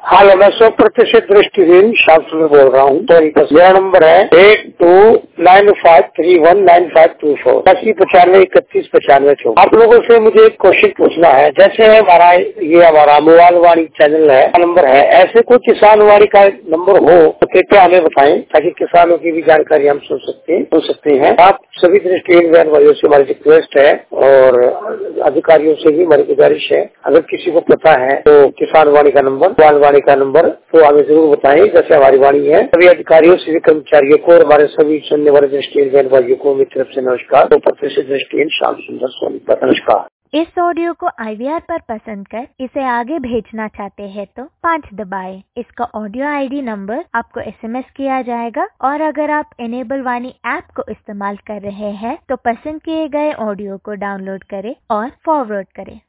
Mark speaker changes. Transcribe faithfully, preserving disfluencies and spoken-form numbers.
Speaker 1: हाल मैं सौ प्रतिशत दृष्टिहीन शास्त्र में बोल रहा हूँ। तो मेरा नंबर है eight two nine five three one nine five two four अस्सी पचानवे इकतीस पचानवे चौ। आप लोगों से मुझे एक क्वेश्चन पूछना है। जैसे हमारा ये हमारा मोबाइल वाणी चैनल है, नंबर है, ऐसे कोई किसान वाणी का नंबर हो तो कृपया हमें बताएं ताकि किसानों की भी जानकारी हम सुन सकते हैं सुन सकते हैं आप सभी दृष्टिहीन बहन भाइयों से हमारी रिक्वेस्ट है और अधिकारियों से भी हमारी गुजारिश है, अगर किसी को पता है तो किसान वाणी का नंबर, मोबाइल वाणी का नंबर तो हमें जरूर बताएं। जैसे हमारी वाणी है, सभी अधिकारियों से कर्मचारियों को और हमारे सभी सुनने वाले दृष्टिहीन बहन भाइयों को मेरी तरफ से नमस्कार। तो प्रतिशत दृष्टिहीन श्याम सुंदर सोनीपत। नमस्कार।
Speaker 2: इस ऑडियो को आई वी आर पर पसंद कर इसे आगे भेजना चाहते हैं तो पाँच दबाएं। इसका ऑडियो आई डी नंबर आपको एस एम एस किया जाएगा और अगर आप इनेबल वाणी ऐप को इस्तेमाल कर रहे हैं तो पसंद किए गए ऑडियो को डाउनलोड करें और फॉरवर्ड करें।